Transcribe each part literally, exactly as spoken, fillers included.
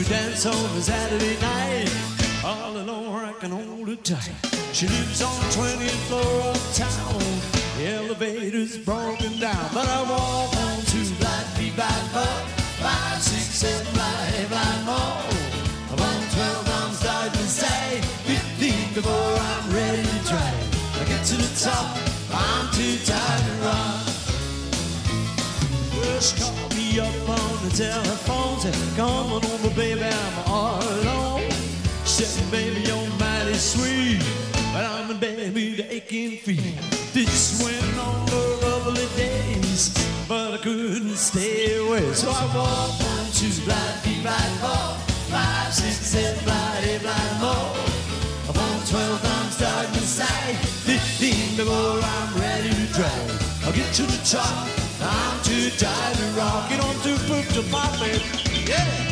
to dance on a Saturday night. All alone, I can hold her tight. She lives on the twentieth floor uptown. The elevator's broken down, but I walk on to that beat by four, five, six, seven, five, eight, nine more. I'm on twelve, I'm starting to say fifteen before I'm ready to try. I get to the top, I'm too tired to rock. Just call me up on the telephone, say, come on over, baby, I'm all alone. She said, baby, you're mighty sweet, but I'm a baby to aching feet. This went on for lovely days, but I couldn't stay away. So I walked on to blind feet, blind four, five, six, seven, blind eight, blind more. Upon twelve, I'm starting to say fifteen before I'm ready to drag. I'll get to the top, I'm too tired to rock. Get on to poop to pop it, yeah.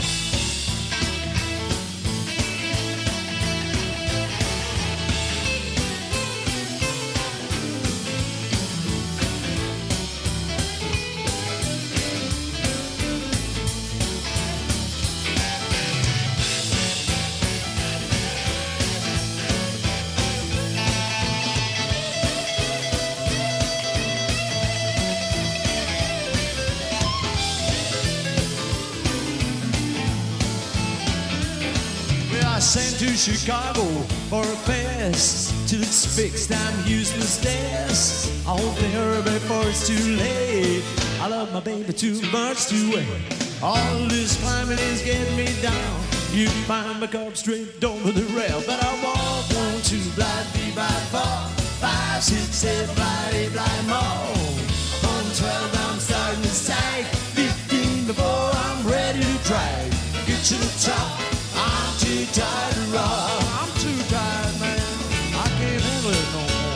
I sent to Chicago for a fest till it's fixed. I'm useless dance. I hope they hurry before it's too late. I love my baby too much to wait. All this climbing is getting me down. You can find my cup straight over the rail, but I walk on to blind feet by four, five, six, seven, blind eight, blind more. On twelve, I'm starting to say fifteen before I'm ready to drag. Get to the top. I'm too tired to rock. I'm too tired, man. I can't handle it no more.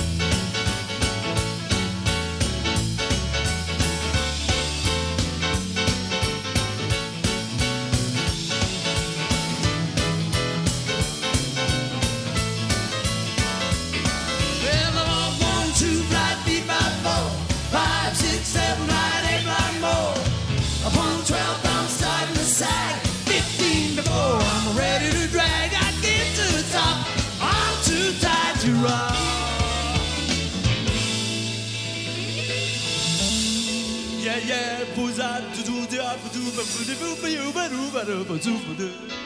Well, I'm on one, two, flight, feet by four, five, six, seven, nine, eight, nine more. Upon twelve, I'm starting to sag. Before I'm ready to drag, I get to the top. I'm too tired to rock. Yeah, yeah, pose out to do the up to the